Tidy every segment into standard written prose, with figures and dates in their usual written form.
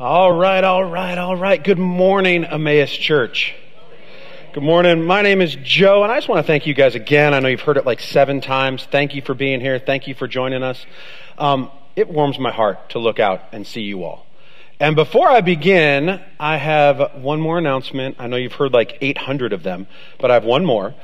All right. Good morning, Emmaus Church. Good morning. My name is Joe, and I just want to thank you guys again. I know you've heard it like 7 times. Thank you for being here. Thank you for joining us. It warms my heart to look out and see you all. And before I begin, I have one more announcement. I know you've heard like 800 of them, but I have one more.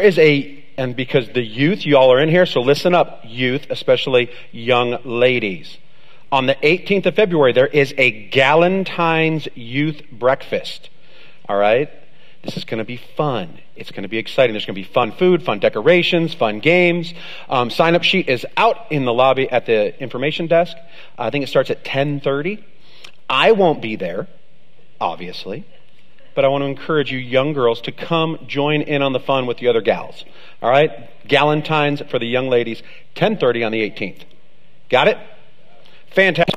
And because the youth, you all are in here, so listen up, youth, especially young ladies. On the 18th of February, there is a Galentine's Youth Breakfast. All right? This is going to be fun. It's going to be exciting. There's going to be fun food, fun decorations, fun games. Sign-up sheet is out in the lobby at the information desk. I think it starts at 10:30. I won't be there, obviously, but I want to encourage you young girls to come join in on the fun with the other gals. All right? Galentine's for the young ladies, 10:30 on the 18th. Got it? Fantastic.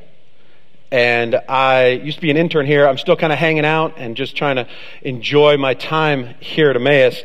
And I used to be an intern here. I'm still kind of hanging out and just trying to enjoy my time here at Emmaus.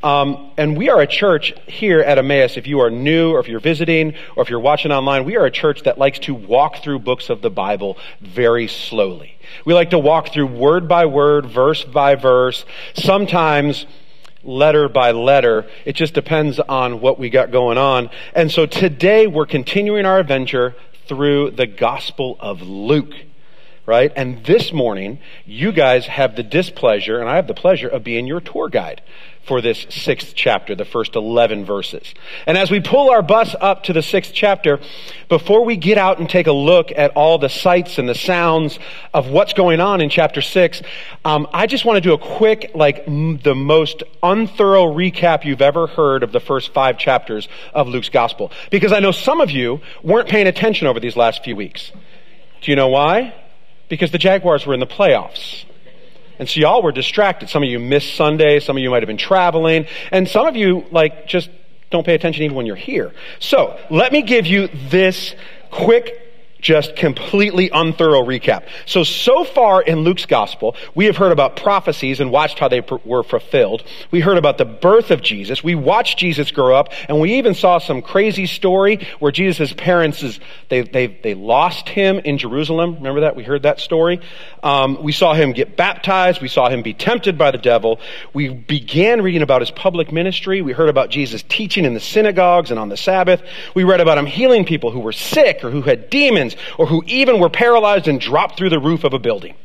And we are a church here at Emmaus. If you are new or if you're visiting or if you're watching online, we are a church that likes to walk through books of the Bible very slowly. We like to walk through word by word, verse by verse, sometimes letter by letter. It just depends on what we got going on. And so today we're continuing our adventure through the Gospel of Luke, right? And this morning, you guys have the displeasure, and I have the pleasure of being your tour guide for this 6th chapter, the first 11 verses. And as we pull our bus up to the 6th chapter, before we get out and take a look at all the sights and the sounds of what's going on in chapter 6, I just want to do a quick, the most unthorough recap you've ever heard of the first 5 chapters of Luke's gospel. Because I know some of you weren't paying attention over these last few weeks. Do you know why? Because the Jaguars were in the playoffs. And so y'all were distracted. Some of you missed Sunday. Some of you might have been traveling. And some of you, just don't pay attention even when you're here. So let me give you this quick, just completely unthorough recap. So far in Luke's gospel, we have heard about prophecies and watched how they were fulfilled. We heard about the birth of Jesus. We watched Jesus grow up, and we even saw some crazy story where Jesus' parents, they lost him in Jerusalem. Remember that? We heard that story. We saw him get baptized. We saw him be tempted by the devil. We began reading about his public ministry. We heard about Jesus teaching in the synagogues and on the Sabbath. We read about him healing people who were sick or who had demons, or who even were paralyzed and dropped through the roof of a building.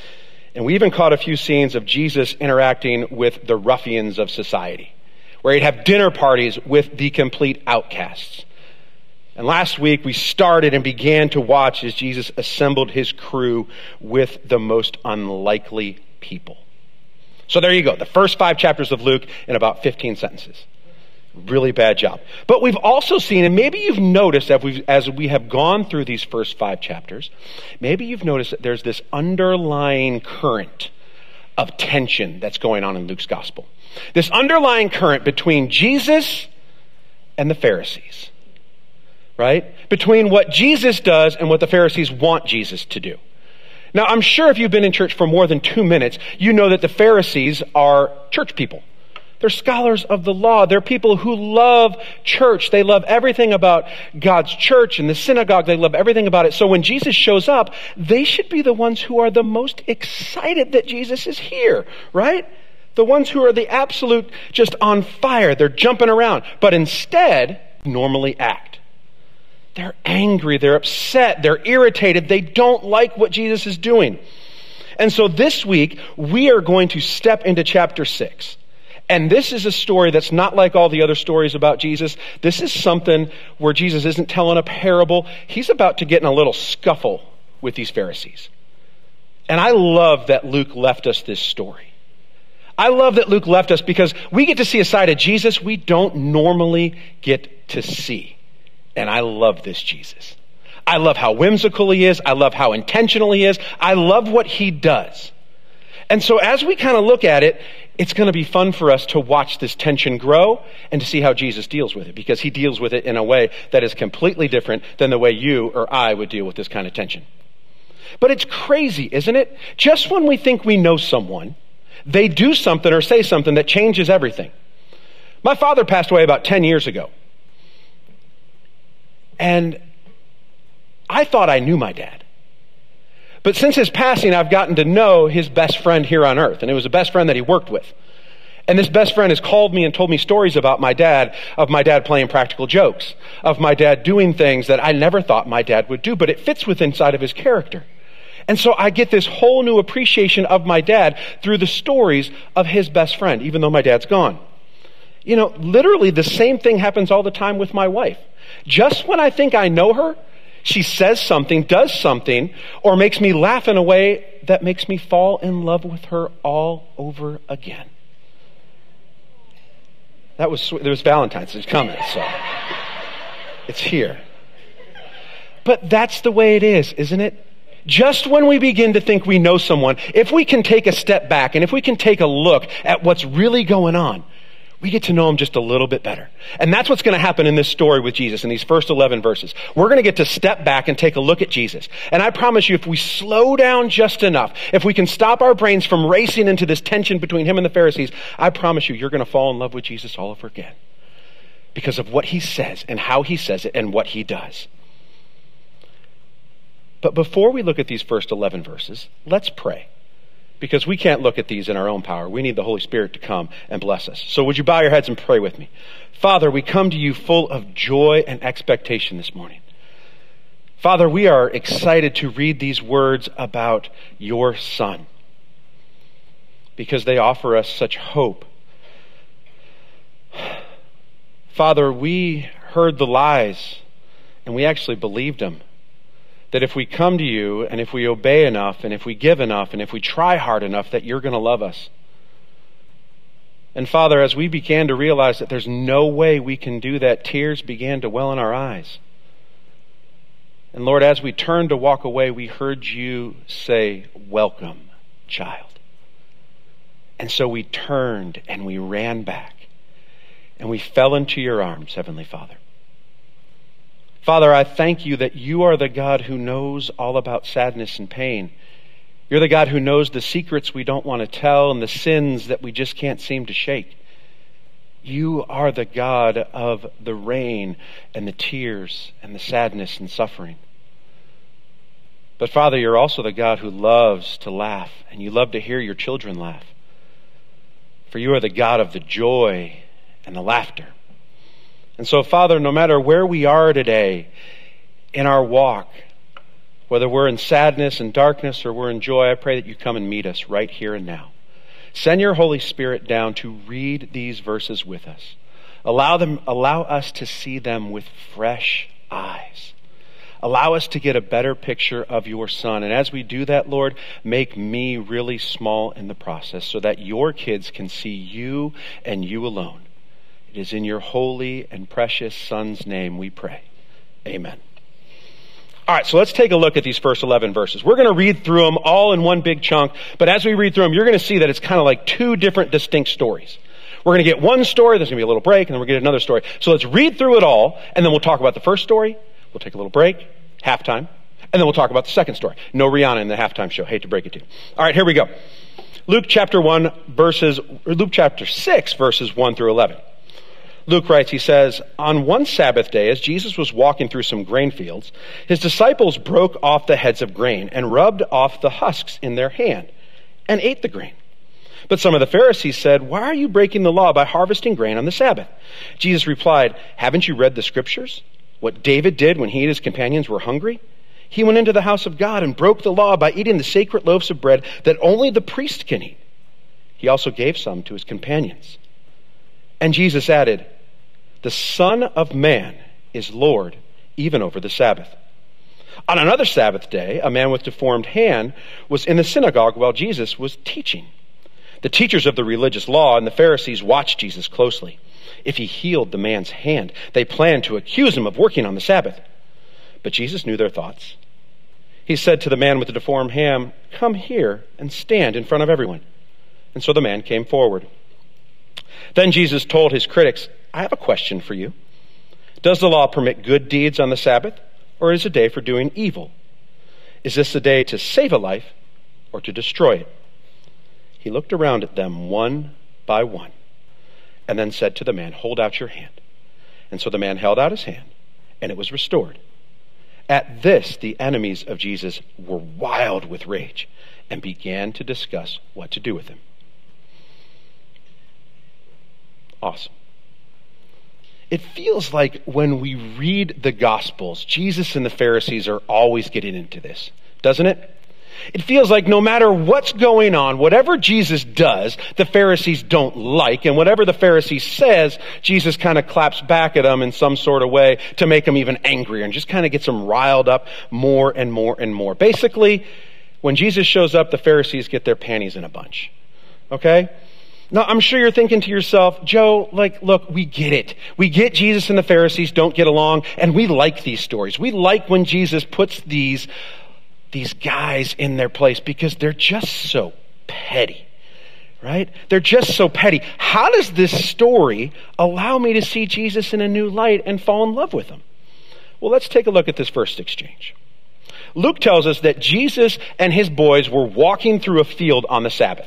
And we even caught a few scenes of Jesus interacting with the ruffians of society, where he'd have dinner parties with the complete outcasts. And last week we started and began to watch as Jesus assembled his crew with the most unlikely people. So there you go, the first 5 chapters of Luke in about 15 sentences. Really bad job. But we've also seen, and maybe you've noticed as we have gone through these first 5 chapters, maybe you've noticed that there's this underlying current of tension that's going on in Luke's gospel. This underlying current between Jesus and the Pharisees, right? Between what Jesus does and what the Pharisees want Jesus to do. Now, I'm sure if you've been in church for more than 2 minutes, you know that the Pharisees are church people. They're scholars of the law. They're people who love church. They love everything about God's church and the synagogue. They love everything about it. So when Jesus shows up, they should be the ones who are the most excited that Jesus is here, right? The ones who are the absolute just on fire. They're jumping around. But instead, normally act. They're angry. They're upset. They're irritated. They don't like what Jesus is doing. And so this week, we are going to step into chapter 6. And this is a story that's not like all the other stories about Jesus. This is something where Jesus isn't telling a parable. He's about to get in a little scuffle with these Pharisees. And I love that Luke left us this story. I love that Luke left us because we get to see a side of Jesus we don't normally get to see. And I love this Jesus. I love how whimsical he is. I love how intentional he is. I love what he does. And so as we kind of look at it, it's going to be fun for us to watch this tension grow and to see how Jesus deals with it, because he deals with it in a way that is completely different than the way you or I would deal with this kind of tension. But it's crazy, isn't it? Just when we think we know someone, they do something or say something that changes everything. My father passed away about 10 years ago. And I thought I knew my dad. But since his passing, I've gotten to know his best friend here on earth. And it was a best friend that he worked with. And this best friend has called me and told me stories about my dad, of my dad playing practical jokes, of my dad doing things that I never thought my dad would do, but it fits with inside of his character. And so I get this whole new appreciation of my dad through the stories of his best friend, even though my dad's gone. You know, literally the same thing happens all the time with my wife. Just when I think I know her, she says something, does something, or makes me laugh in a way that makes me fall in love with her all over again. There was Valentine's. It's coming, so it's here. But that's the way it is, isn't it? Just when we begin to think we know someone, if we can take a step back and if we can take a look at what's really going on, we get to know him just a little bit better. And that's what's going to happen in this story with Jesus in these first 11 verses. We're going to get to step back and take a look at Jesus. And I promise you, if we slow down just enough, if we can stop our brains from racing into this tension between him and the Pharisees, I promise you, you're going to fall in love with Jesus all over again. Because of what he says and how he says it and what he does. But before we look at these first 11 verses, let's pray. Because we can't look at these in our own power. We need the Holy Spirit to come and bless us. So would you bow your heads and pray with me? Father, we come to you full of joy and expectation this morning. Father, we are excited to read these words about your Son. Because they offer us such hope. Father, we heard the lies and we actually believed them. That if we come to you and if we obey enough and if we give enough and if we try hard enough that you're going to love us. And Father, as we began to realize that there's no way we can do that, tears began to well in our eyes. And Lord, as we turned to walk away, we heard you say, "Welcome, child." And so we turned and we ran back and we fell into your arms, Heavenly Father. Father, I thank you that you are the God who knows all about sadness and pain. You're the God who knows the secrets we don't want to tell and the sins that we just can't seem to shake. You are the God of the rain and the tears and the sadness and suffering. But Father, you're also the God who loves to laugh, and you love to hear your children laugh. For you are the God of the joy and the laughter. And so, Father, no matter where we are today in our walk, whether we're in sadness and darkness or we're in joy, I pray that you come and meet us right here and now. Send your Holy Spirit down to read these verses with us. Allow us to see them with fresh eyes. Allow us to get a better picture of your Son. And as we do that, Lord, make me really small in the process so that your kids can see you and you alone. It is in your holy and precious Son's name we pray. Amen. All right, so let's take a look at these first 11 verses. We're going to read through them all in one big chunk, but as we read through them, you're going to see that it's kind of like two different distinct stories. We're going to get one story, there's going to be a little break, and then we'll get another story. So let's read through it all, and then we'll talk about the first story, we'll take a little break, halftime, and then we'll talk about the second story. No Rihanna in the halftime show, hate to break it to you. All right, here we go. Luke chapter 6, verses 1 through 11. Luke writes, he says, "On one Sabbath day, as Jesus was walking through some grain fields, his disciples broke off the heads of grain and rubbed off the husks in their hand and ate the grain. But some of the Pharisees said, 'Why are you breaking the law by harvesting grain on the Sabbath?' Jesus replied, 'Haven't you read the scriptures? What David did when he and his companions were hungry? He went into the house of God and broke the law by eating the sacred loaves of bread that only the priest can eat. He also gave some to his companions.' And Jesus added, 'The Son of Man is Lord even over the Sabbath.' On another Sabbath day, a man with deformed hand was in the synagogue while Jesus was teaching. The teachers of the religious law and the Pharisees watched Jesus closely. If he healed the man's hand, they planned to accuse him of working on the Sabbath. But Jesus knew their thoughts. He said to the man with the deformed hand, 'Come here and stand in front of everyone.' And so the man came forward. Then Jesus told his critics, 'I have a question for you. Does the law permit good deeds on the Sabbath, or is it a day for doing evil? Is this a day to save a life or to destroy it?' He looked around at them one by one and then said to the man, 'Hold out your hand.' And so the man held out his hand, and it was restored. At this, the enemies of Jesus were wild with rage and began to discuss what to do with him. Awesome. It feels like when we read the Gospels, Jesus and the Pharisees are always getting into this, doesn't it? It feels like no matter what's going on, whatever Jesus does, the Pharisees don't like, and whatever the Pharisee says, Jesus kind of claps back at them in some sort of way to make them even angrier and just kind of gets them riled up more and more and more. Basically, when Jesus shows up, the Pharisees get their panties in a bunch. Okay? Now, I'm sure you're thinking to yourself, Joe, look, we get it. We get Jesus and the Pharisees don't get along, and we like these stories. We like when Jesus puts these guys in their place because they're just so petty, right? They're just so petty. How does this story allow me to see Jesus in a new light and fall in love with him? Well, let's take a look at this first exchange. Luke tells us that Jesus and his boys were walking through a field on the Sabbath.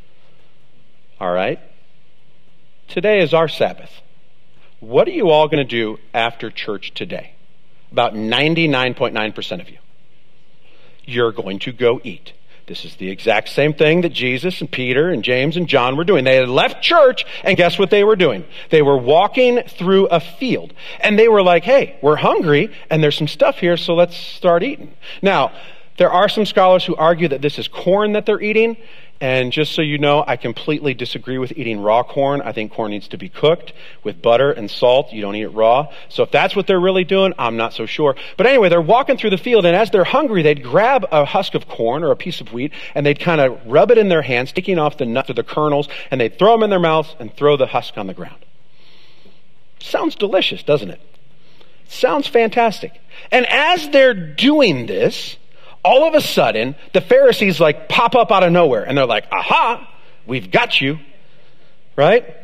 All right? Today is our Sabbath. What are you all going to do after church today? About 99.9% of you. You're going to go eat. This is the exact same thing that Jesus and Peter and James and John were doing. They had left church, and guess what they were doing? They were walking through a field. And they were like, hey, we're hungry, and there's some stuff here, so let's start eating. Now, there are some scholars who argue that this is corn that they're eating. And just so you know, I completely disagree with eating raw corn. I think corn needs to be cooked with butter and salt. You don't eat it raw. So if that's what they're really doing, I'm not so sure. But anyway, they're walking through the field, and as they're hungry, they'd grab a husk of corn or a piece of wheat, and they'd kind of rub it in their hands, sticking off the nuts or the kernels, and they'd throw them in their mouths and throw the husk on the ground. Sounds delicious, doesn't it? Sounds fantastic. And as they're doing this, all of a sudden, the Pharisees pop up out of nowhere, and they're like, aha, we've got you, right?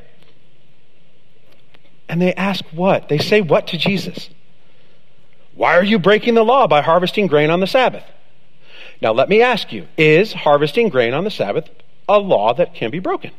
And they ask what? They say what to Jesus? Why are you breaking the law by harvesting grain on the Sabbath? Now let me ask you, is harvesting grain on the Sabbath a law that can be broken?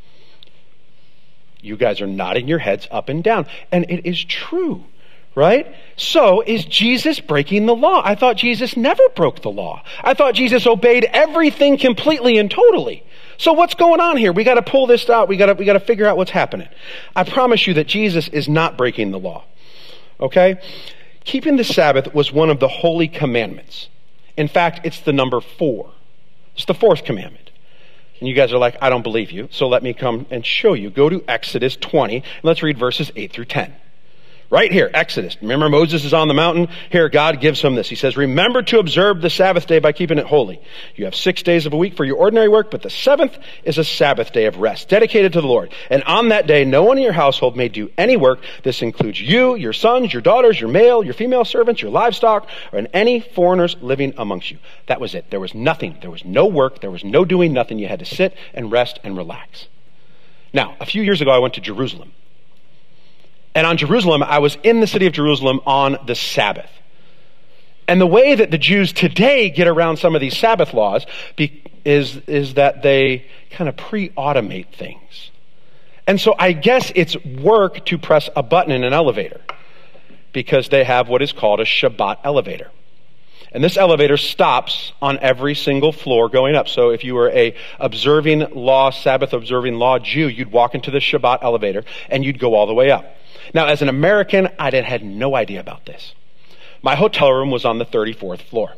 You guys are nodding your heads up and down, and it is true. Right? So is Jesus breaking the law? I thought Jesus never broke the law. I thought Jesus obeyed everything completely and totally. So what's going on here? We got to pull this out. We got to figure out what's happening. I promise you that Jesus is not breaking the law. Okay? Keeping the Sabbath was one of the holy commandments. In fact, it's the number 4. It's the 4th commandment. And you guys are like, I don't believe you. So let me come and show you. Go to Exodus 20 and let's read verses 8 through 10. Right here, Exodus. Remember, Moses is on the mountain. Here, God gives him this. He says, remember to observe the Sabbath day by keeping it holy. You have 6 days of a week for your ordinary work, but the 7th is a Sabbath day of rest, dedicated to the Lord. And on that day, no one in your household may do any work. This includes you, your sons, your daughters, your male, your female servants, your livestock, and any foreigners living amongst you. That was it. There was nothing. There was no work. There was no doing nothing. You had to sit and rest and relax. Now, a few years ago, I went to Jerusalem. And on Jerusalem, I was in the city of Jerusalem on the Sabbath. And the way that the Jews today get around some of these Sabbath laws is that they kind of pre-automate things. And so I guess it's work to press a button in an elevator because they have what is called a Shabbat elevator. And this elevator stops on every single floor going up. So if you were a Sabbath observing law Jew, you'd walk into the Shabbat elevator and you'd go all the way up. Now, as an American, I had no idea about this. My hotel room was on the 34th floor.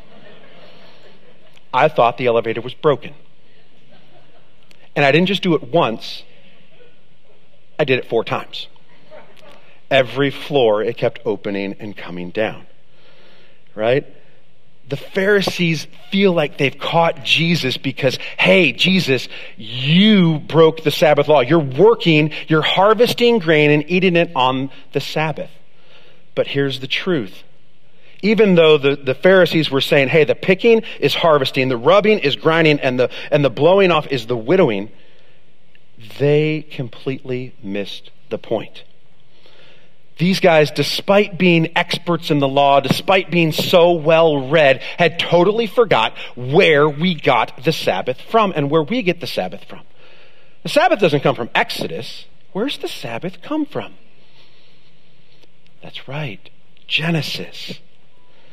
I thought the elevator was broken. And I didn't just do it once. I did it 4 times. Every floor, it kept opening and coming down. Right? The Pharisees feel like they've caught Jesus because, hey, Jesus, you broke the Sabbath law. You're working, you're harvesting grain and eating it on the Sabbath. But here's the truth. Even though the Pharisees were saying, hey, the picking is harvesting, the rubbing is grinding, and the blowing off is the widowing, they completely missed the point. These guys, despite being experts in the law, despite being so well read, had totally forgot where we got the Sabbath from and where we get the Sabbath from. The Sabbath doesn't come from Exodus. Where's the Sabbath come from? That's right, Genesis.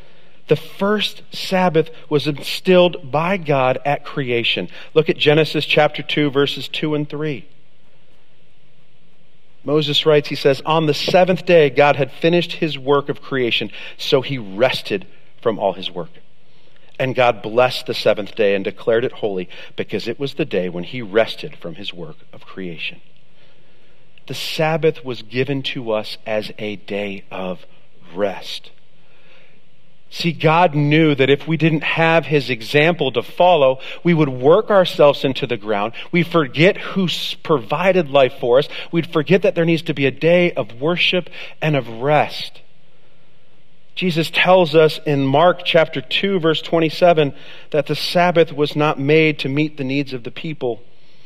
The first Sabbath was instilled by God at creation. Look at Genesis chapter 2, verses 2 and 3. Moses writes, he says, on the seventh day, God had finished his work of creation, so he rested from all his work. And God blessed the seventh day and declared it holy, because it was the day when he rested from his work of creation. The Sabbath was given to us as a day of rest. See, God knew that if we didn't have his example to follow, we would work ourselves into the ground. We'd forget who provided life for us. We'd forget that there needs to be a day of worship and of rest. Jesus tells us in Mark chapter 2, verse 27, that the Sabbath was not made to meet the needs of the people.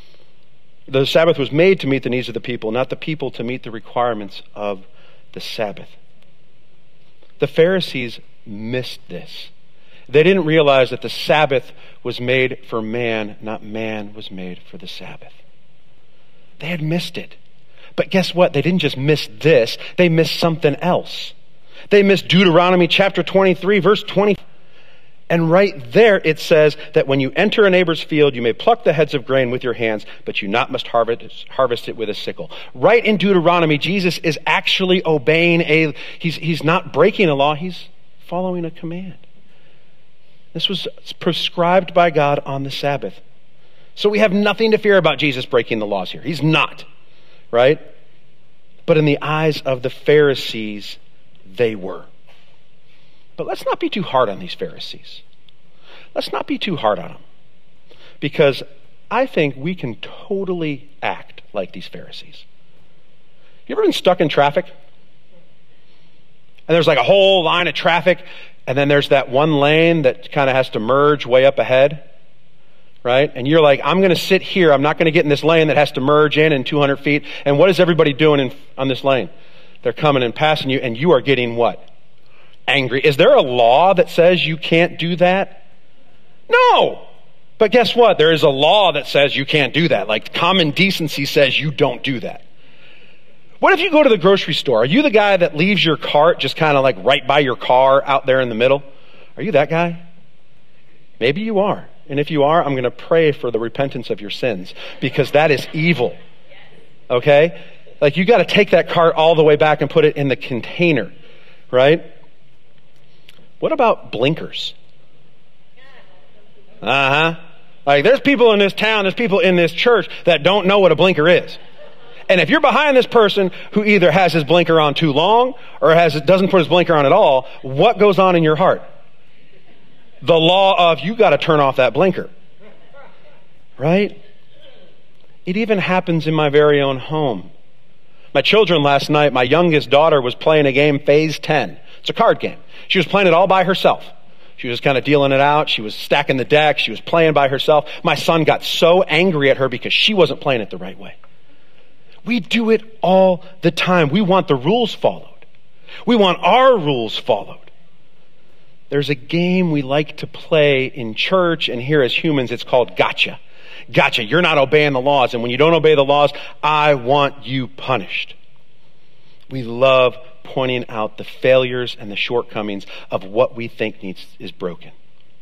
The Sabbath was made to meet the needs of the people, not the people to meet the requirements of the Sabbath. The Pharisees missed this. They didn't realize that the Sabbath was made for man, not man was made for the Sabbath. They had missed it. But guess what? They didn't just miss this, they missed something else. They missed Deuteronomy chapter 23, verse 20. And right there it says that when you enter a neighbor's field, you may pluck the heads of grain with your hands, but you must harvest it with a sickle. Right in Deuteronomy, Jesus is actually obeying he's not breaking a law, he's following a command. This was prescribed by God on the Sabbath. So we have nothing to fear about Jesus breaking the laws here. He's not, right? But in the eyes of the Pharisees, they were. But let's not be too hard on these Pharisees. Let's not be too hard on them. Because I think we can totally act like these Pharisees. You ever been stuck in traffic? And there's like a whole line of traffic, and then there's that one lane that kind of has to merge way up ahead, right? And you're like, I'm going to sit here. I'm not going to get in this lane that has to merge in 200 feet. And what is everybody doing on this lane? They're coming and passing you, and you are getting what? Angry. Is there a law that says you can't do that? No. But guess what? There is a law that says you can't do that. Like common decency says you don't do that. What if you go to the grocery store? Are you the guy that leaves your cart just kind of like right by your car out there in the middle? Are you that guy? Maybe you are. And if you are, I'm going to pray for the repentance of your sins, because that is evil. Okay? Like you got to take that cart all the way back and put it in the container, right? What about blinkers? Like there's people in this town, there's people in this church that don't know what a blinker is. And if you're behind this person who either has his blinker on too long or doesn't put his blinker on at all, what goes on in your heart? The law of you got to turn off that blinker. Right? It even happens in my very own home. My children last night, my youngest daughter was playing a game, Phase 10. It's a card game. She was playing it all by herself. She was kind of dealing it out. She was stacking the deck. She was playing by herself. My son got so angry at her because she wasn't playing it the right way. We do it all the time. We want the rules followed. We want our rules followed. There's a game we like to play in church, and here as humans, it's called gotcha. Gotcha. You're not obeying the laws, and when you don't obey the laws, I want you punished. We love pointing out the failures and the shortcomings of what we think is broken.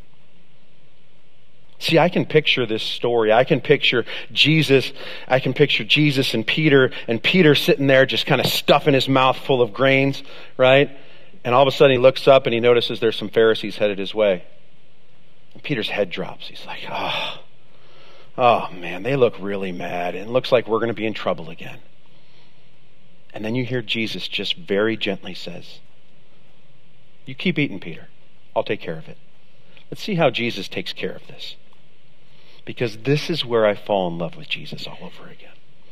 See, I can picture this story. I can picture Jesus and Peter sitting there just kind of stuffing his mouth full of grains, right? And all of a sudden he looks up and he notices there's some Pharisees headed his way. And Peter's head drops. He's like, oh man, they look really mad. And it looks like we're going to be in trouble again. And then you hear Jesus just very gently says, you keep eating, Peter. I'll take care of it. Let's see how Jesus takes care of this. Because this is where I fall in love with Jesus all over again.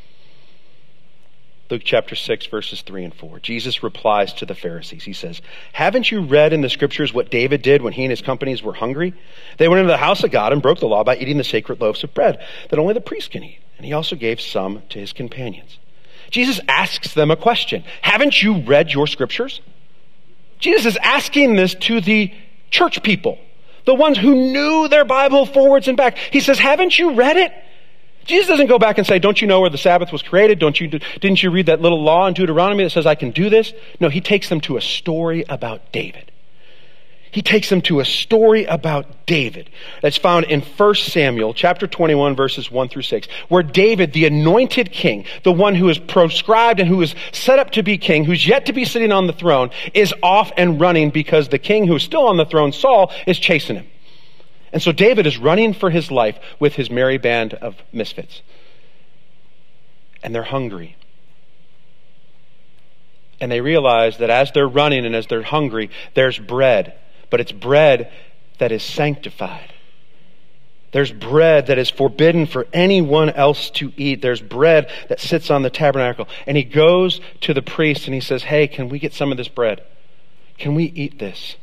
Luke chapter 6, verses 3 and 4. Jesus replies to the Pharisees. He says, haven't you read in the scriptures what David did when he and his companies were hungry? They went into the house of God and broke the law by eating the sacred loaves of bread that only the priest can eat. And he also gave some to his companions. Jesus asks them a question. Haven't you read your scriptures? Jesus is asking this to the church people, the ones who knew their Bible forwards and back. He says, haven't you read it? Jesus doesn't go back and say, don't you know where the Sabbath was created? Didn't you read that little law in Deuteronomy that says I can do this? No, he takes them to a story about David. He takes them to a story about David that's found in 1 Samuel chapter 21, verses 1 through 6, where David, the anointed king, the one who is proscribed and who is set up to be king, who's yet to be sitting on the throne, is off and running because the king who is still on the throne, Saul, is chasing him. And so David is running for his life with his merry band of misfits. And they're hungry. And they realize that as they're running and as they're hungry, there's bread. But it's bread that is sanctified. There's bread that is forbidden for anyone else to eat. There's bread that sits on the tabernacle. And he goes to the priest and he says, hey, can we get some of this bread? Can we eat this?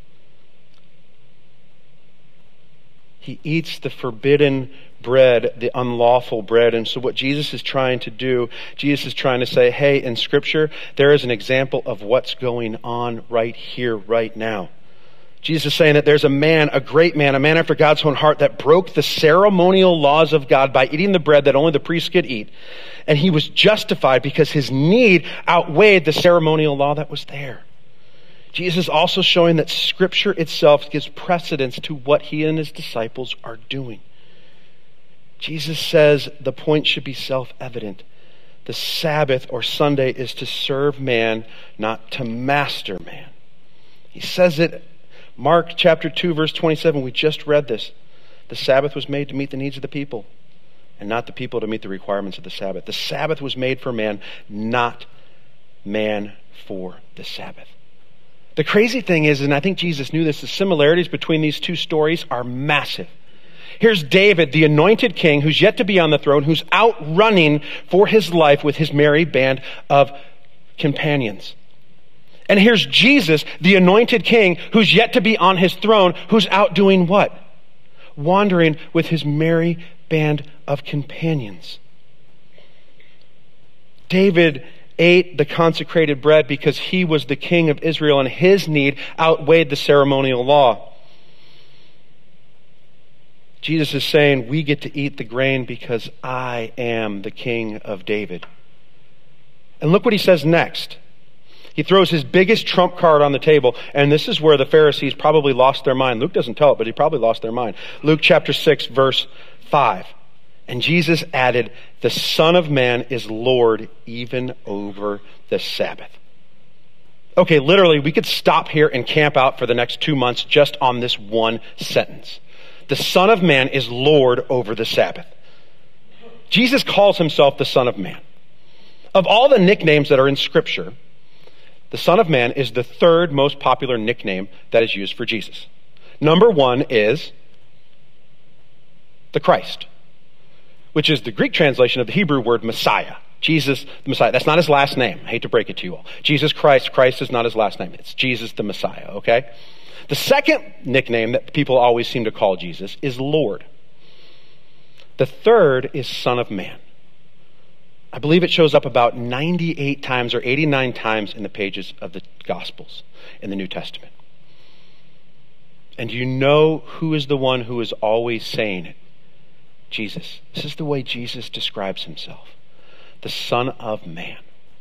He eats the forbidden bread, the unlawful bread. And so what Jesus is trying to do, Jesus is trying to say, hey, in Scripture, there is an example of what's going on right here, right now. Jesus is saying that there's a man, a great man, a man after God's own heart that broke the ceremonial laws of God by eating the bread that only the priests could eat. And he was justified because his need outweighed the ceremonial law that was there. Jesus is also showing that Scripture itself gives precedence to what he and his disciples are doing. Jesus says the point should be self-evident. The Sabbath or Sunday is to serve man, not to master man. He says it, Mark chapter 2, verse 27, we just read this. The Sabbath was made to meet the needs of the people, and not the people to meet the requirements of the Sabbath. The Sabbath was made for man, not man for the Sabbath. The crazy thing is, and I think Jesus knew this, the similarities between these two stories are massive. Here's David, the anointed king, who's yet to be on the throne, who's out running for his life with his merry band of companions. And here's Jesus, the anointed king, who's yet to be on his throne, who's out doing what? Wandering with his merry band of companions. David ate the consecrated bread because he was the king of Israel and his need outweighed the ceremonial law. Jesus is saying, we get to eat the grain because I am the king of David. And look what he says next. He throws his biggest trump card on the table, and this is where the Pharisees probably lost their mind. Luke doesn't tell it, but he probably lost their mind. Luke chapter 6, verse 5. And Jesus added, the Son of Man is Lord even over the Sabbath. Okay, literally, we could stop here and camp out for the next 2 months just on this one sentence. The Son of Man is Lord over the Sabbath. Jesus calls himself the Son of Man. Of all the nicknames that are in Scripture, the Son of Man is the third most popular nickname that is used for Jesus. Number one is the Christ, which is the Greek translation of the Hebrew word Messiah. Jesus, the Messiah. That's not his last name. I hate to break it to you all. Jesus Christ. Christ is not his last name. It's Jesus the Messiah, okay? The second nickname that people always seem to call Jesus is Lord. The third is Son of Man. I believe it shows up about 98 times or 89 times in the pages of the Gospels in the New Testament. And you know who is the one who is always saying it? Jesus. This is the way Jesus describes himself. The Son of Man.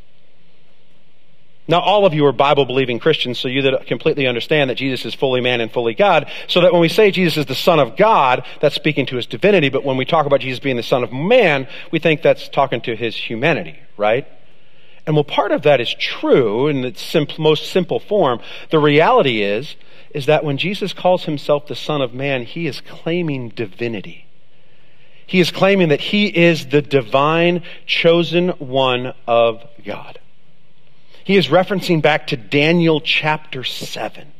Now, all of you are Bible-believing Christians, so you that completely understand that Jesus is fully man and fully God, so that when we say Jesus is the Son of God, that's speaking to his divinity, but when we talk about Jesus being the Son of Man, we think that's talking to his humanity, right? And well, part of that is true in its most simple form. The reality is that when Jesus calls himself the Son of Man, he is claiming divinity. He is claiming that he is the divine chosen one of God. He is referencing back to Daniel chapter 7.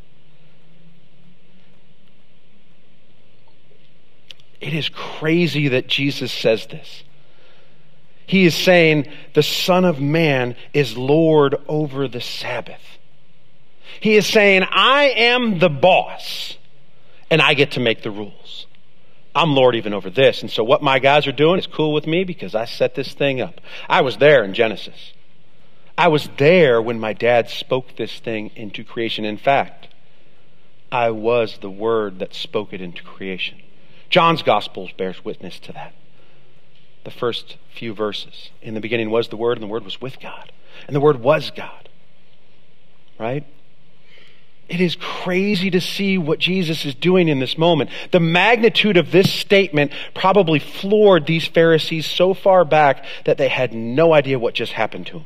It is crazy that Jesus says this. He is saying the Son of Man is Lord over the Sabbath. He is saying, I am the boss and I get to make the rules. I'm Lord even over this. And so what my guys are doing is cool with me because I set this thing up. I was there in Genesis. I was there when my dad spoke this thing into creation. In fact, I was the word that spoke it into creation. John's Gospel bears witness to that. The first few verses. In the beginning was the Word, and the Word was with God. And the Word was God. Right? It is crazy to see what Jesus is doing in this moment. The magnitude of this statement probably floored these Pharisees so far back that they had no idea what just happened to them.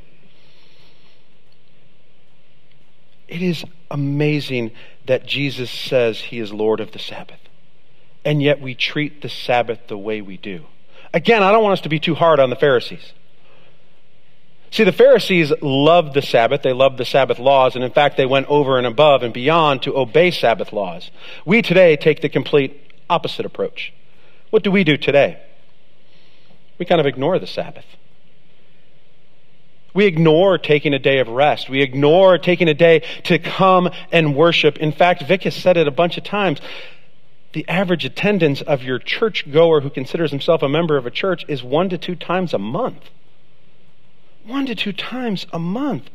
It is amazing that Jesus says he is Lord of the Sabbath, and yet we treat the Sabbath the way we do. Again, I don't want us to be too hard on the Pharisees. See, the Pharisees loved the Sabbath. They loved the Sabbath laws. And in fact, they went over and above and beyond to obey Sabbath laws. We today take the complete opposite approach. What do we do today? We kind of ignore the Sabbath. We ignore taking a day of rest. We ignore taking a day to come and worship. In fact, Vic has said it a bunch of times. The average attendance of your churchgoer who considers himself a member of a church is 1 to 2 times a month. 1 to 2 times a month.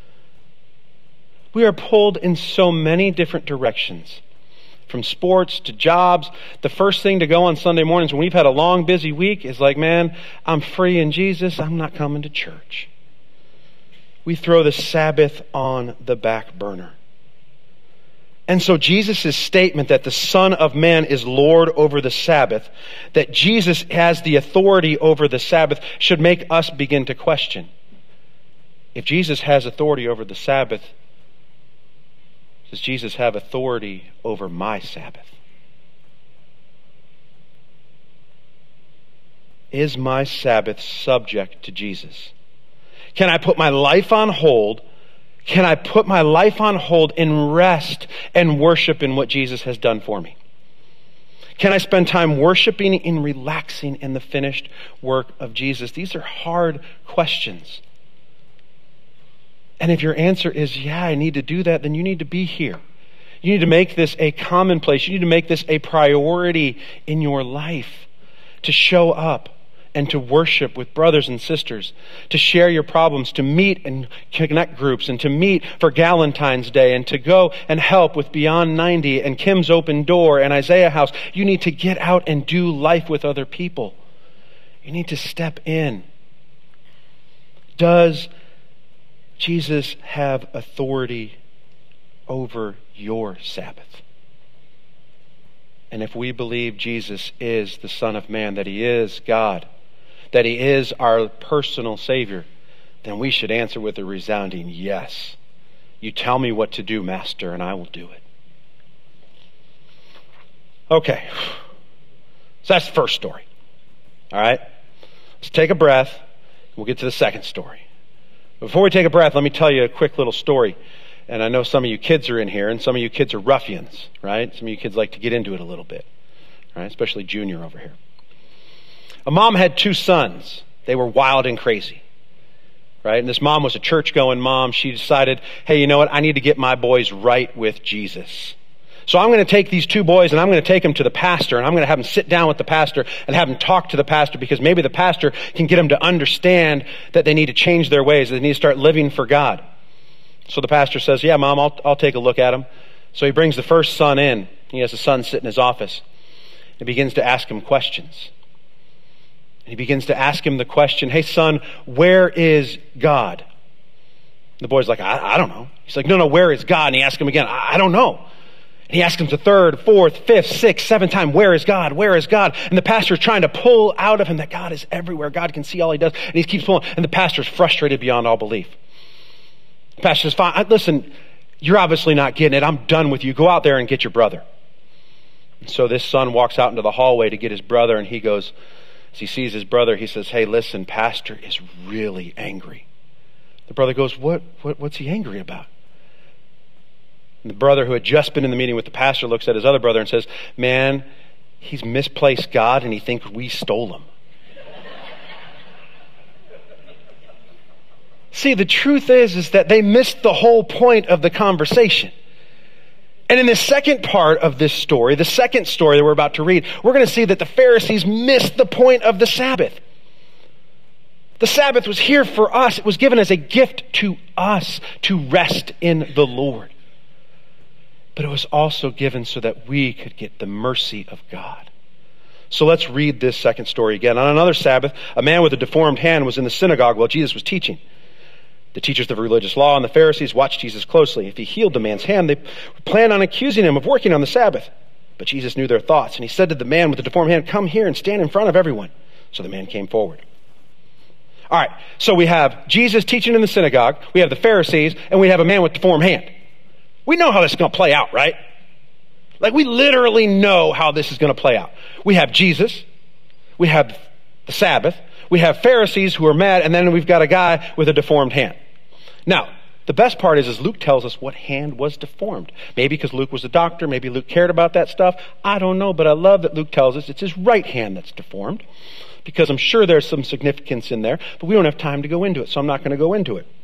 We are pulled in so many different directions. From sports to jobs. The first thing to go on Sunday mornings when we've had a long, busy week is like, man, I'm free in Jesus. I'm not coming to church. We throw the Sabbath on the back burner. And so Jesus' statement that the Son of Man is Lord over the Sabbath, that Jesus has the authority over the Sabbath, should make us begin to question. If Jesus has authority over the Sabbath, does Jesus have authority over my Sabbath? Is my Sabbath subject to Jesus? Can I put my life on hold? Can I put my life on hold and rest and worship in what Jesus has done for me? Can I spend time worshiping and relaxing in the finished work of Jesus? These are hard questions. And if your answer is, yeah, I need to do that, then you need to be here. You need to make this a commonplace. You need to make this a priority in your life, to show up and to worship with brothers and sisters, to share your problems, to meet and connect groups, and to meet for Galentine's Day, and to go and help with Beyond 90 and Kim's Open Door and Isaiah House. You need to get out and do life with other people. You need to step in. Does Jesus have authority over your Sabbath? And if we believe Jesus is the Son of Man, that he is God, that he is our personal Savior, then we should answer with a resounding yes. You tell me what to do, Master, and I will do it. Okay. So that's the first story. All right? Let's take a breath. We'll get to the second story. Before we take a breath, let me tell you a quick little story. And I know some of you kids are in here, and some of you kids are ruffians, right? Some of you kids like to get into it a little bit, right? Especially Junior over here. A mom had 2 sons. They were wild and crazy, right? And this mom was a church-going mom. She decided, hey, you know what? I need to get my boys right with Jesus. So I'm going to take these 2 boys and I'm going to take them to the pastor, and I'm going to have them sit down with the pastor and have them talk to the pastor, because maybe the pastor can get them to understand that they need to change their ways, that they need to start living for God. So the pastor says, yeah, Mom, I'll take a look at him. So he brings the first son in. He has the son sit in his office. He begins to ask him questions. And he begins to ask him the question, hey, son, where is God? And the boy's like, I don't know. He's like, no, where is God? And he asks him again, I don't know. And he asks him the 3rd, 4th, 5th, 6th, 7th time, where is God? Where is God? And the pastor's trying to pull out of him that God is everywhere. God can see all he does. And he keeps pulling. And the pastor's frustrated beyond all belief. The pastor says, fine, listen, you're obviously not getting it. I'm done with you. Go out there and get your brother. And so this son walks out into the hallway to get his brother, and he goes, as he sees his brother, he says, hey, listen, pastor is really angry. The brother goes, what's he angry about? And the brother who had just been in the meeting with the pastor looks at his other brother and says, man, he's misplaced God and he thinks we stole him. See, the truth is that they missed the whole point of the conversation. And in the second part of this story, the second story that we're about to read, we're going to see that the Pharisees missed the point of the Sabbath. The Sabbath was here for us. It was given as a gift to us to rest in the Lord. But it was also given so that we could get the mercy of God. So let's read this second story again. On another Sabbath, a man with a deformed hand was in the synagogue while Jesus was teaching. The teachers of religious law and the Pharisees watched Jesus closely. If he healed the man's hand, they planned on accusing him of working on the Sabbath. But Jesus knew their thoughts, and he said to the man with the deformed hand, "Come here and stand in front of everyone." So the man came forward. All right, so we have Jesus teaching in the synagogue, we have the Pharisees, and we have a man with deformed hand. We know how this is going to play out, right? Like, we literally know how this is going to play out. We have Jesus, we have the Sabbath, we have Pharisees who are mad, and then we've got a guy with a deformed hand. Now, the best part is Luke tells us what hand was deformed. Maybe because Luke was a doctor, maybe Luke cared about that stuff. I don't know, but I love that Luke tells us it's his right hand that's deformed, because I'm sure there's some significance in there, but we don't have time to go into it, so I'm not going to go into it.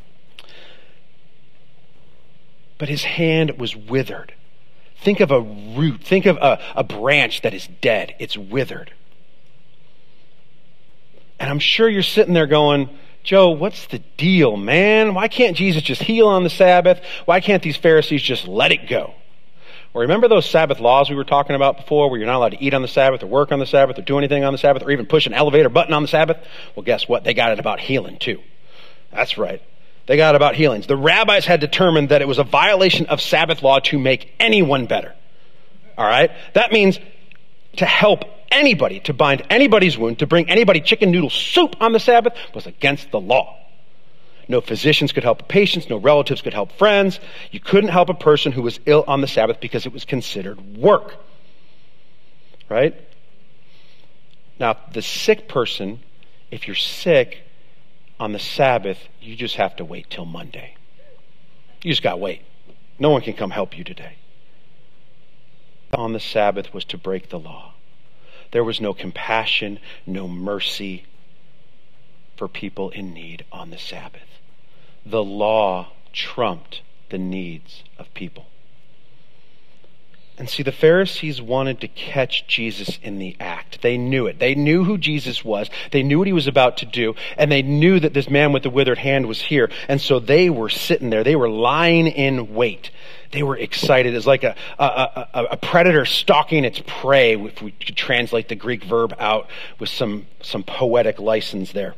But his hand was withered. Think of a root. Think of a branch that is dead. It's withered. And I'm sure you're sitting there going, "Joe, what's the deal, man? Why can't Jesus just heal on the Sabbath? Why can't these Pharisees just let it go?" Well, remember those Sabbath laws we were talking about before, where you're not allowed to eat on the Sabbath or work on the Sabbath or do anything on the Sabbath or even push an elevator button on the Sabbath? Well, guess what? They got it about healing too. That's right. They got it about healings. The rabbis had determined that it was a violation of Sabbath law to make anyone better. All right? That means to help anybody, to bind anybody's wound, to bring anybody chicken noodle soup on the Sabbath was against the law. No physicians could help patients. No relatives could help friends. You couldn't help a person who was ill on the Sabbath because it was considered work. Right? Now, the sick person, if you're sick on the Sabbath, you just have to wait till Monday. You just got to wait. No one can come help you today. On the Sabbath was to break the law. There was no compassion, no mercy for people in need on the Sabbath. The law trumped the needs of people. And see, the Pharisees wanted to catch Jesus in the act. They knew it. They knew who Jesus was. They knew what he was about to do. And they knew that this man with the withered hand was here. And so they were sitting there. They were lying in wait. They were excited. It's like a predator stalking its prey, if we could translate the Greek verb out with some poetic license there.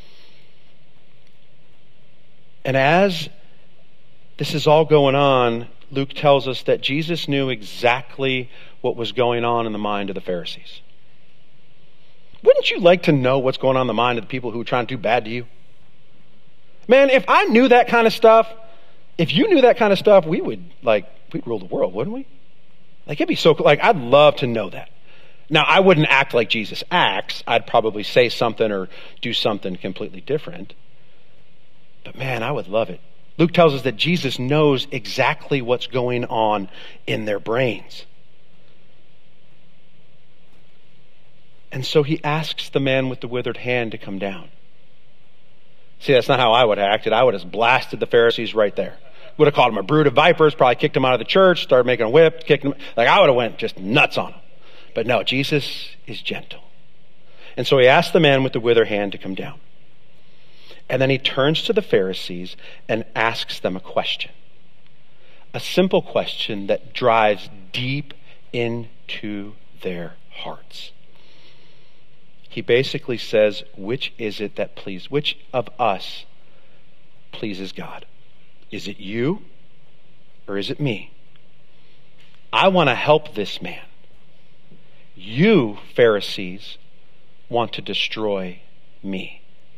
And as this is all going on, Luke tells us that Jesus knew exactly what was going on in the mind of the Pharisees. Wouldn't you like to know what's going on in the mind of the people who are trying to do bad to you? Man, if I knew that kind of stuff, if you knew that kind of stuff, we'd rule the world, wouldn't we? Like, it'd be so cool. Like, I'd love to know that. Now, I wouldn't act like Jesus acts. I'd probably say something or do something completely different. But man, I would love it. Luke tells us that Jesus knows exactly what's going on in their brains. And so he asks the man with the withered hand to come down. See, that's not how I would have acted. I would have blasted the Pharisees right there. Would have called them a brood of vipers, probably kicked them out of the church, started making a whip, kicked them. Like, I would have went just nuts on them. But no, Jesus is gentle. And so he asks the man with the withered hand to come down. And then he turns to the Pharisees and asks them a question. A simple question that drives deep into their hearts. He basically says, which of us pleases God? Is it you or is it me? I want to help this man. You, Pharisees, want to destroy me.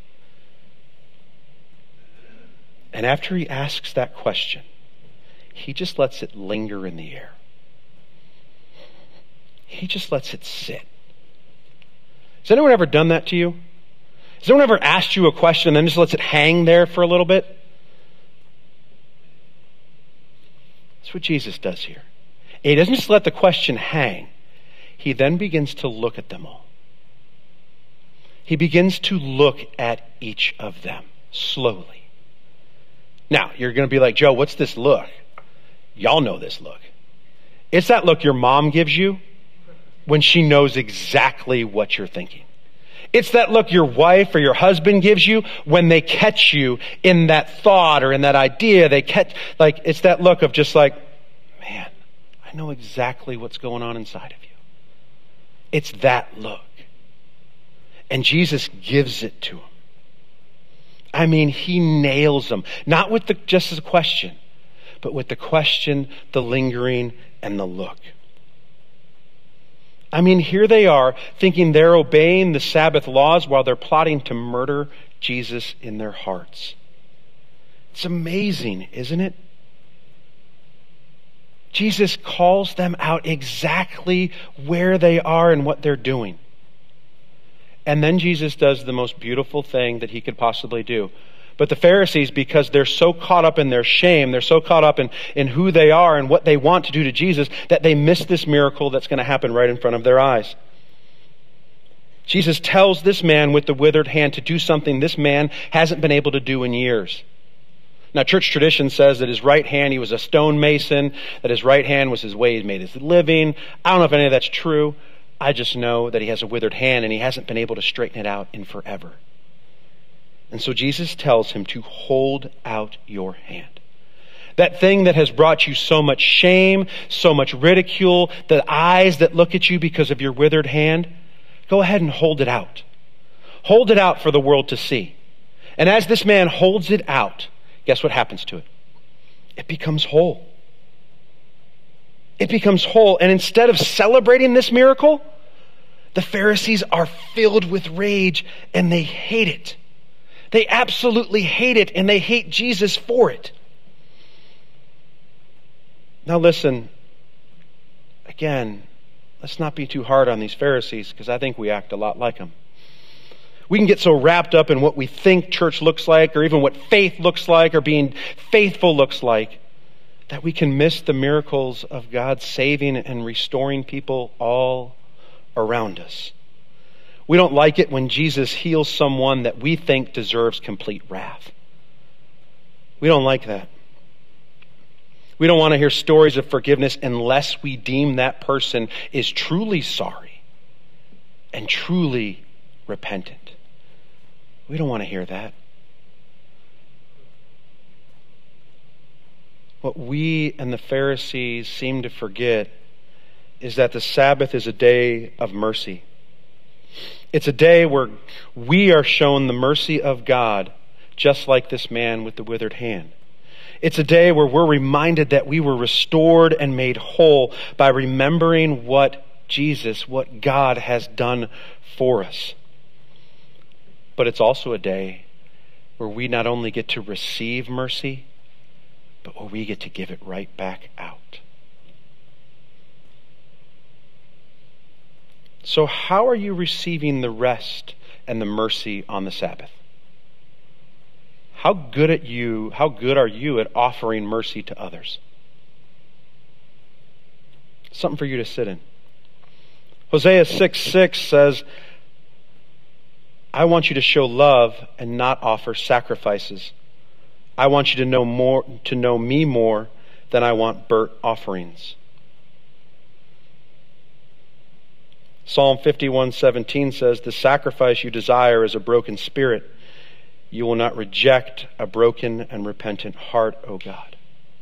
And after he asks that question, he just lets it linger in the air. He just lets it sit. Has anyone ever done that to you? Has anyone ever asked you a question and then just lets it hang there for a little bit? That's what Jesus does here. And he doesn't just let the question hang. He then begins to look at them all. He begins to look at each of them slowly. Now, you're going to be like, Joe, what's this look? Y'all know this look. It's that look your mom gives you when she knows exactly what you're thinking. It's that look your wife or your husband gives you when they catch you in that thought or in that idea. It's that look of just like, man, I know exactly what's going on inside of you. It's that look. And Jesus gives it to him. I mean, he nails them. Not with just as a question, but with the question, the lingering, and the look. I mean, here they are thinking they're obeying the Sabbath laws while they're plotting to murder Jesus in their hearts. It's amazing, isn't it? Jesus calls them out exactly where they are and what they're doing. And then Jesus does the most beautiful thing that he could possibly do. But the Pharisees, because they're so caught up in their shame, they're so caught up in who they are and what they want to do to Jesus, that they miss this miracle that's going to happen right in front of their eyes. Jesus tells this man with the withered hand to do something this man hasn't been able to do in years. Now, church tradition says that his right hand, he was a stonemason, that his right hand was his way he made his living. I don't know if any of that's true. I just know that he has a withered hand and he hasn't been able to straighten it out in forever. And so Jesus tells him to hold out your hand. That thing that has brought you so much shame, so much ridicule, the eyes that look at you because of your withered hand, go ahead and hold it out. Hold it out for the world to see. And as this man holds it out, guess what happens to it? It becomes whole. It becomes whole. And instead of celebrating this miracle, the Pharisees are filled with rage and they hate it. They absolutely hate it, and they hate Jesus for it. Now listen, again, let's not be too hard on these Pharisees, because I think we act a lot like them. We can get so wrapped up in what we think church looks like, or even what faith looks like, or being faithful looks like, that we can miss the miracles of God saving and restoring people all around us. We don't like it when Jesus heals someone that we think deserves complete wrath. We don't like that. We don't want to hear stories of forgiveness unless we deem that person is truly sorry and truly repentant. We don't want to hear that. What we and the Pharisees seem to forget is that the Sabbath is a day of mercy. It's a day where we are shown the mercy of God, just like this man with the withered hand. It's a day where we're reminded that we were restored and made whole by remembering what God has done for us. But it's also a day where we not only get to receive mercy, but where we get to give it right back out. So how are you receiving the rest and the mercy on the Sabbath? How good are you at offering mercy to others? Something for you to sit in. Hosea 6:6 says, I want you to show love and not offer sacrifices. I want you to know me more than I want burnt offerings. Psalm 51:17 says, the sacrifice you desire is a broken spirit. You will not reject a broken and repentant heart, O God.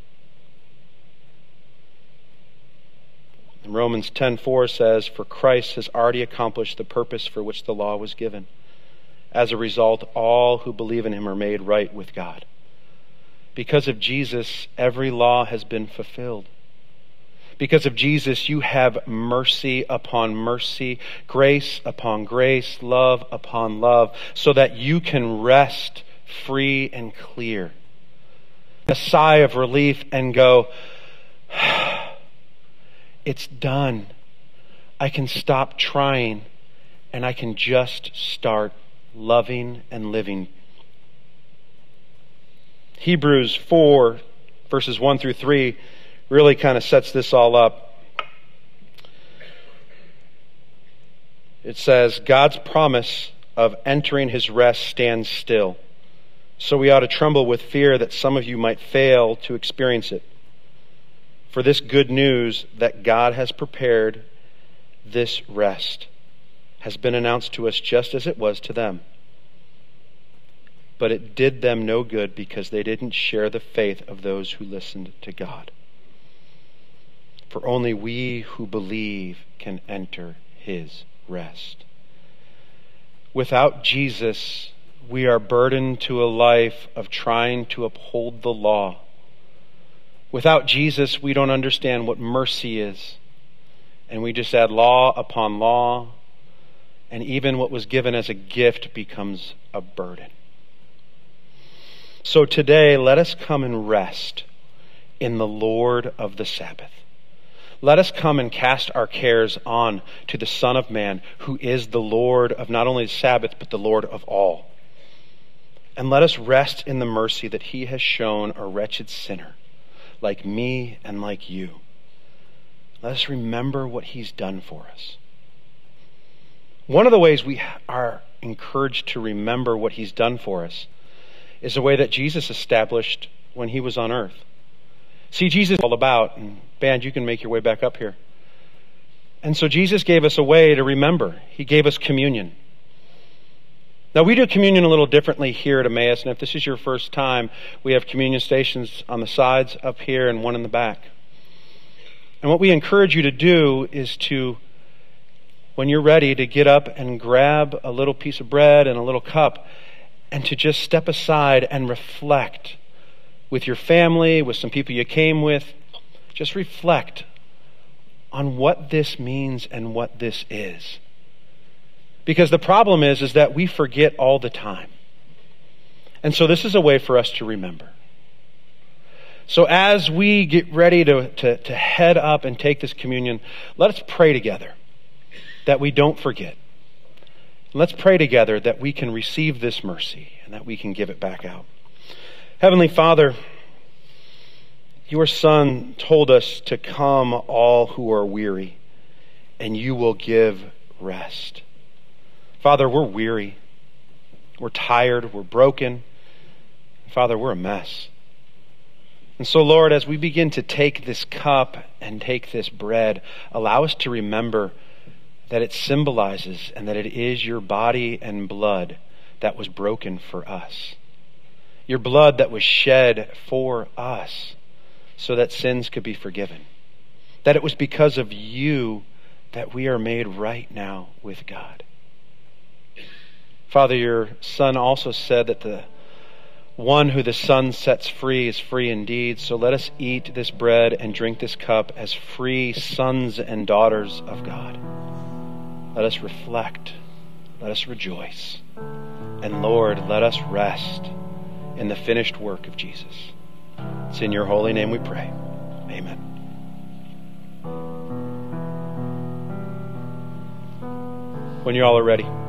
And Romans 10:4 says, for Christ has already accomplished the purpose for which the law was given. As a result, all who believe in him are made right with God. Because of Jesus, every law has been fulfilled. Because of Jesus, you have mercy upon mercy, grace upon grace, love upon love, so that you can rest free and clear. A sigh of relief and go, it's done. I can stop trying and I can just start loving and living. Hebrews 4, verses 1 through 3, really kind of sets this all up. It says, God's promise of entering his rest stands still. So we ought to tremble with fear that some of you might fail to experience it. For this good news that God has prepared this rest has been announced to us just as it was to them. But it did them no good because they didn't share the faith of those who listened to God. For only we who believe can enter his rest. Without Jesus, we are burdened to a life of trying to uphold the law. Without Jesus, we don't understand what mercy is. And we just add law upon law. And even what was given as a gift becomes a burden. So today, let us come and rest in the Lord of the Sabbath. Let us come and cast our cares on to the Son of Man, who is the Lord of not only the Sabbath, but the Lord of all. And let us rest in the mercy that he has shown a wretched sinner like me and like you. Let us remember what he's done for us. One of the ways we are encouraged to remember what he's done for us is the way that Jesus established when he was on earth. See, Jesus is all about, and band, you can make your way back up here. And so Jesus gave us a way to remember. He gave us communion. Now, we do communion a little differently here at Emmaus, and if this is your first time, we have communion stations on the sides up here and one in the back. And what we encourage you to do is to, when you're ready, to get up and grab a little piece of bread and a little cup and to just step aside and reflect with your family, with some people you came with. Just reflect on what this means and what this is. Because the problem is that we forget all the time. And so this is a way for us to remember. So as we get ready to head up and take this communion, let us pray together that we don't forget. Let's pray together that we can receive this mercy and that we can give it back out. Heavenly Father, your Son told us to come all who are weary, and you will give rest. Father, we're weary. We're tired. We're broken. Father, we're a mess. And so, Lord, as we begin to take this cup and take this bread, allow us to remember that it symbolizes and that it is your body and blood that was broken for us. Your blood that was shed for us so that sins could be forgiven. That it was because of you that we are made right now with God. Father, your Son also said that the one who the Son sets free is free indeed. So let us eat this bread and drink this cup as free sons and daughters of God. Let us reflect. Let us rejoice. And Lord, let us rest in the finished work of Jesus. It's in your holy name we pray. Amen. When you all are ready.